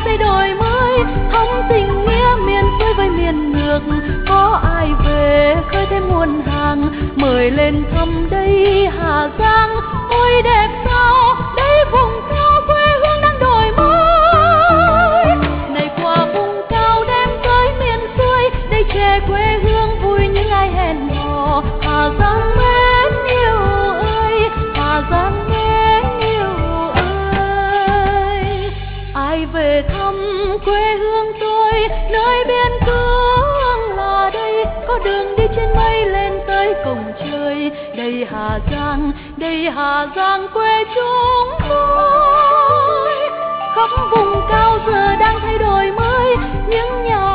thay đổi mới, thống tình nghĩa miền xuôi với miền ngược. Có ai về khơi thêm nguồn hàng, mời lên thăm đây Hà Giang. Ôi đẹp sao đây vùng cao quê hương đang đổi mới. Này qua vùng cao đem tới miền xuôi, đây trẻ quê hương vui những ai hẹn hò. Hà Giang mến yêu ơi, Hà Giang mến yêu ơi. Ai về thăm quê hương tôi, nơi biên cương là đây, có đường đi trên mây lên tới cổng trời. Đây Hà Giang quê chúng tôi. Khắp vùng cao giờ đang thay đổi mới, những nhà